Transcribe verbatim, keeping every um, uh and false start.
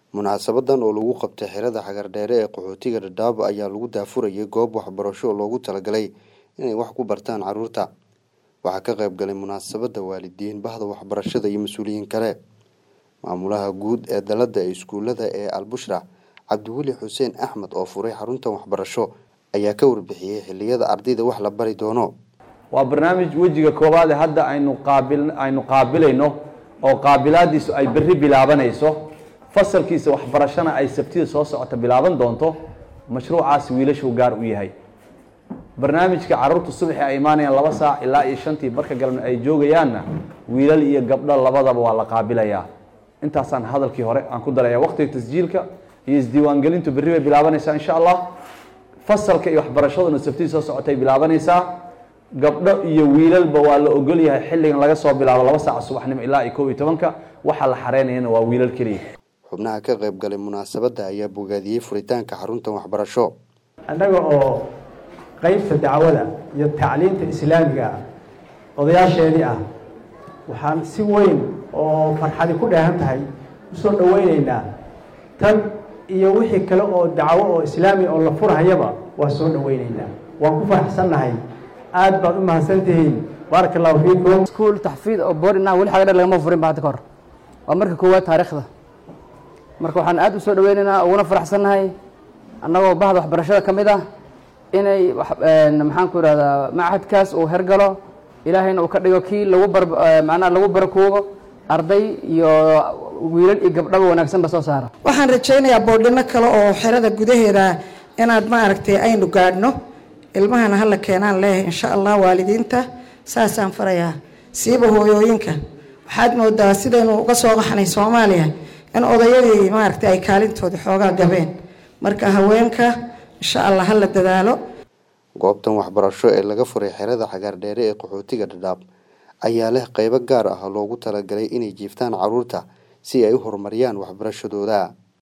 munaasabadan oo lagu qabtay xirada Xagardheere ee qaxootiga Dadaab ayaa lagu daafurayay goob waxbarasho oo loogu talagalay inay wax ku bartaan carruurta. Waxaa ka qayb galay munaasabada waalidiin, bahda waxbarashada iyo mas'uuliyiin kale. Maamulaha guud ee dalada iskuulada ee Al-Bushra, Cabdiweli Xuseen Axmed oo furay xarunta waxbarasho ayaa ka warbixiyay xilliyada ardayda wax la bari doono. waa barnaamij wajiga koobaad hadda aynu qaabil aynu qaabilayno oo qaabilaadiisu ay berri bilaabanayso fasalkiisa waxbarashana ay sabtida soo socota bilaaban doonto. mashruucaas wiilashu gaar u yahay. barnaamijka carruurta subaxii ay imaanayaan laba saac ilaa iyo shantii barka galabna ay joogayaanna wiilal iyo gabdho labadaba waa la qaabilayaa. intaasaan hadalkii hore aan ku darayaa. waqtiga tasjiilka iyo isdiiwaangelintu berri bay bilaabanaysaa insha allah. fasalka iyo waxbarashaduna sabtida soo socotay bilaabanaysaa. gabdho iyo wiilalba waa la ogol yahay xilligan laga soo bilaabo laba saac subaxnimo ilaa iyo kow iyo tobanka. waxa la xareynayna waa wiilal kaliya. xubnaha ka qayb galay munaasabada ayaa bogaadiyay furitaanka xarunta waxbarasho. annaga oo qaybta dacwada iyo tacliinta islaamiga odayaasheedii ah waxaan si weyn oo farxadi ku dheehan tahay u soo dhaweynaynaa tan iyo wixii kale oo dacwo oo islaami oo la furhayaba waa soo dhaweynaynaa. waan ku faraxsannahay. aad baad u mahadsantihiin. baaraka allahu fiikum. iskuul taxfiid oo boorina wali xaga dheer lagama furin baad ka hor. waa marka koowaad taariikhda. marka waxaan aad u soo dhaweynaynaa uguna faraxsannahay annagoo bahda waxbarashada ka mid ah inay maxaan ku ihahdaa machadkaas uu hergalo ilaahayna uu ka dhigo kii lagu bar macnaha lagu barakoobo arday iyo wiilal iyo gabdhaba wanaagsan ba soo saara. waxaan rajaynayaa boodhino kale oo xerada gudaheeda inaad ma aragtay aynu gaadhno ilmahana hala keenaan leeyahay insha allah. waalidiinta saasaan farayaa siiba hooyooyinka. waxaad moodaa sidaynu uga soo qaxnay Soomaaliya in odayadii ma aragtay ay kaalintooda xoogaa gabeen. marka haweenka insha allah hala dadaalo. goobtan waxbarasho ee laga furay xerada Xagardheere ee qaxootiga Dadaab ayaa leh qaybo gaar ah loogu talagalay inay jiiftaan carruurta si ay u horumariyaan waxbarashadooda.